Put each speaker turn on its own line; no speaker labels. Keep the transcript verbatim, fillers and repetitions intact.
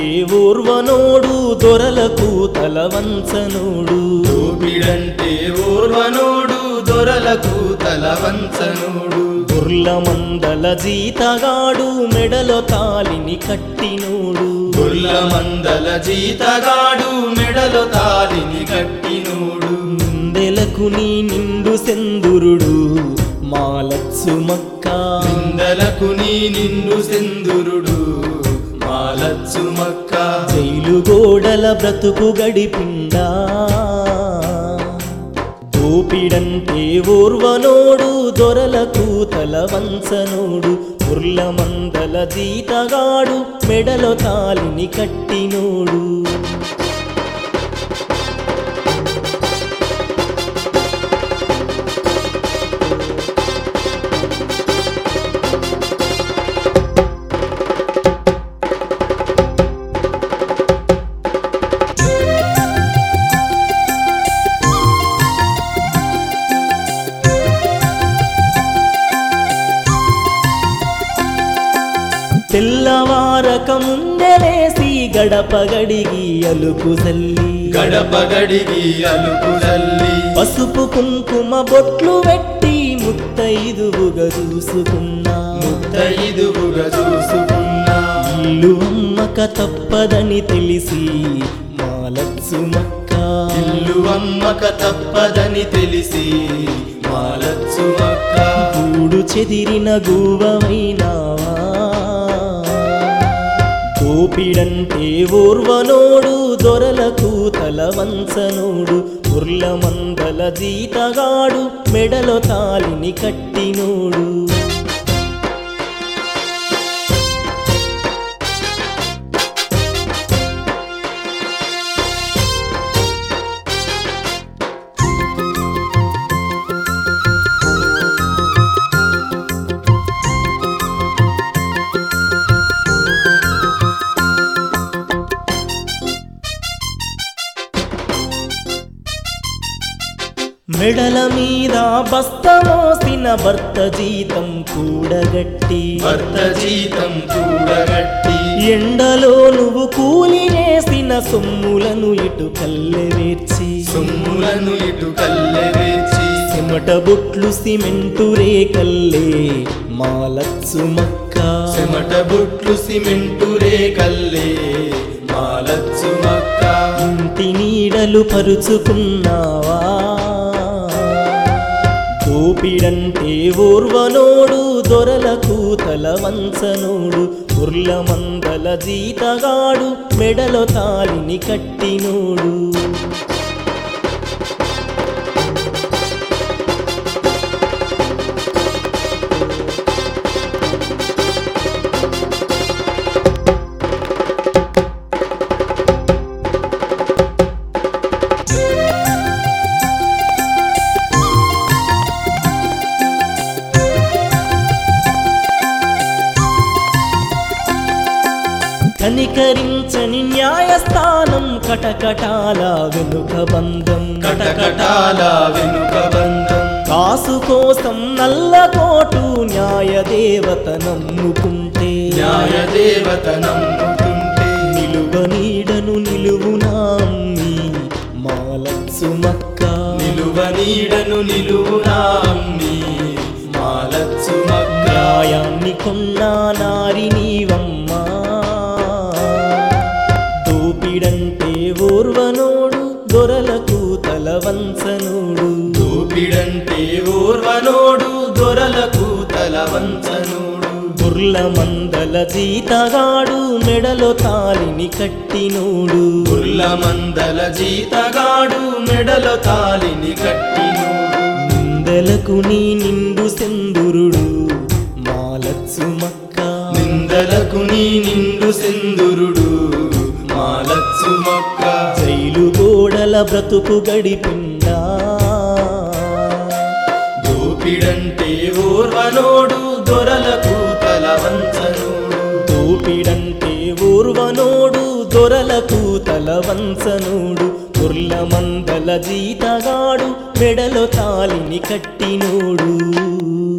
ఓర్వనోడు దొరలకు తలవంచనోడు
దోపిడంటే ఓర్వనోడు దొరలకు తలవంచనోడు
గుర్ల మందల జీతగాడు మెడలో తాలిని కట్టినోడు
గుర్ల మందల జీతగాడు మెడలో తాలిని కట్టినోడు
నిందెలకు నీ నిండు సెందురుడు మాలత్సు మక్క
నిందలకు నీ నిండు సెందురుడు మాలత్సు మక్క
జైలు గోడల బ్రతుకు గడిపిండా దోపిడంటే ఓర్వనోడు దొరలకు తలవంచనోడు ఉర్ల మందల జీతగాడు మెడలో తాలిని కట్టినోడు తెల్లవారక ముందే లేసి గడప గడిగి అలుకు జల్లి
గడప గడిగి అలుకు జల్లి
పసుపు కుంకుమ బొట్లు పెట్టి ముత్తైదువుగా చూసుకున్నా
ముత్తైదువుగా చూసుకున్నా
ఇల్లు అమ్మక తప్పదని తెలిసి మాలత్సు మక్క
ఇల్లు అమ్మక తప్పదని తెలిసి మాలత్సు మక్క
గూడు చెదిరిన గువ్వమైనావా దోపిడంటే ఓర్వనోడు దొరలకు తలవంచనోడు ఉర్ల మందల జీతగాడు మెడలో తాలిని కట్టినోడు మెడల మీద బస్తమోసిన భర్త జీతం కూడగట్టి
భర్త జీతం కూడగట్టి
ఎండలో నువ్వు కూలి వేసిన సొమ్ములను ఇటు కల్లెవేర్చి
సొమ్ములను ఇటు కల్లెవేర్చి
చెమట బొట్లు సిమెంటు రేకల్లే మాలత్సు మక్క
చెమట బొట్లు సిమెంటు రేకల్లే మాలత్సు మక్క
ఇంటి నీడలు పరుచుకున్నావా దోపిడంటే ఓర్వనోడు దొరలకు తలవంచనోడు ఉర్ల మందల జీతగాడు మెడలో తాలిని కట్టినోడు కనికరించని న్యాయస్థానం కటకటాల వెనుక బంధం
కటకటాల వెనుక బంధం
కాసు కోసం నల్ల కోటు న్యాయదేవత నమ్ముకుంటే
న్యాయదేవత నమ్ముతుంటే
నిలువ నీడను నిలువునామ్మి మాలత్సు మక్క
నిలువ నీడను నిలువునామ్మి మాలత్సు మక్క
న్యాయాన్ని కొన్నా నారి నీవమ్మా దోపిడంటే ఓర్వనోడు దొరలకు తలవంచనోడు
దోపిడంటే ఓర్వనోడు దొరలకు తలవంచనోడు
గుర్ల మందల జీతగాడు మెడలో తాలిని కట్టినోడు
గుర్ల మందల జీతగాడు మెడలో తాలిని కట్టినోడు
నిందలకు నీ నిండు సెందురుడు మాలత్సు మక్క
నిందలకు నీ నిండు సెందురుడు మాలత్సు మక్క
జైలు గోడల బ్రతుకు గడిపిండా
దోపిడంటే ఓర్వనోడు దొరలకు తలవంచనోడు
దోపిడంటే ఓర్వనోడు దొరలకు తలవంచనోడు ఉర్ల మందల జీతగాడు మెడలో తాలిని కట్టినోడు